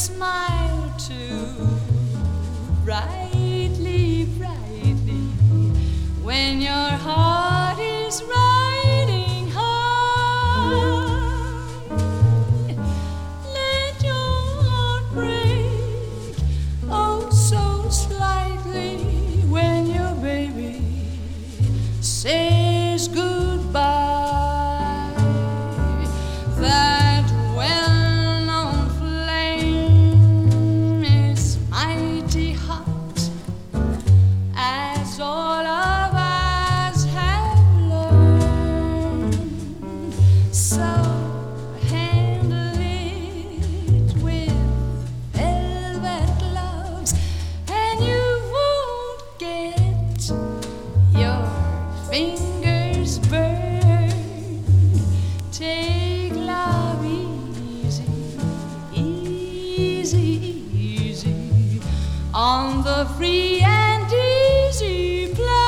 smile too brightly, brightly when your heart is riding high. Let your heart break, oh so slightly, when your baby says goodbye. That well-known flame is mighty hot, as all of us have learned. So handle it with velvet gloves, and you won't get your fingers burned. Take love easy, easy, easy on the free and easy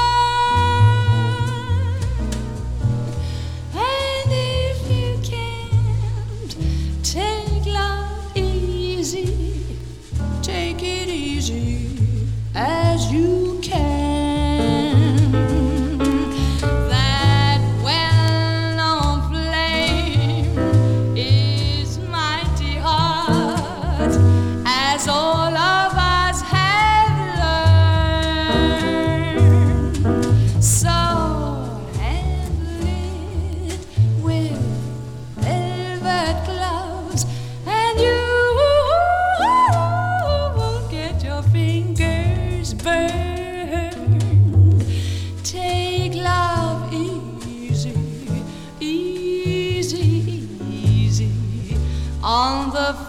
plan. And if you can't take love easy, take it easy as you can. That well-known flame is mighty hot, as all of us have learned. So handle it with velvet gloves, and you won't get your fingers burned. Take love easy, easy, easy on the